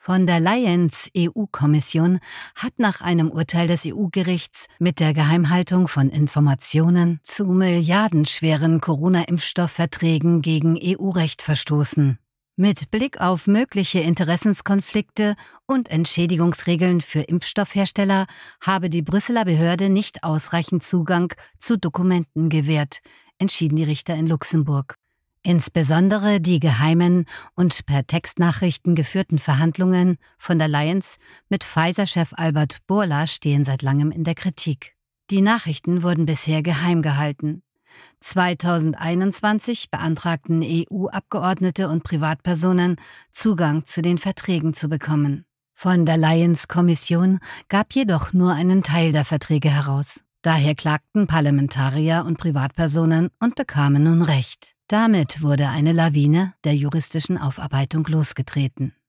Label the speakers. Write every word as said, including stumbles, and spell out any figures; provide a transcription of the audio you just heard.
Speaker 1: Von der Leyens E U-Kommission hat nach einem Urteil des E U-Gerichts mit der Geheimhaltung von Informationen zu milliardenschweren Corona-Impfstoffverträgen gegen E U-Recht verstoßen. Mit Blick auf mögliche Interessenskonflikte und Entschädigungsregeln für Impfstoffhersteller habe die Brüsseler Behörde nicht ausreichend Zugang zu Dokumenten gewährt, entschieden die Richter in Luxemburg. Insbesondere die geheimen und per Textnachrichten geführten Verhandlungen von der Leyens mit Pfizer-Chef Albert Bourla stehen seit langem in der Kritik. Die Nachrichten wurden bisher geheim gehalten. zweitausendeinundzwanzig beantragten E U-Abgeordnete und Privatpersonen, Zugang zu den Verträgen zu bekommen. Von der Leyens-Kommission gab jedoch nur einen Teil der Verträge heraus. Daher klagten Parlamentarier und Privatpersonen und bekamen nun Recht. Damit wurde eine Lawine der juristischen Aufarbeitung losgetreten.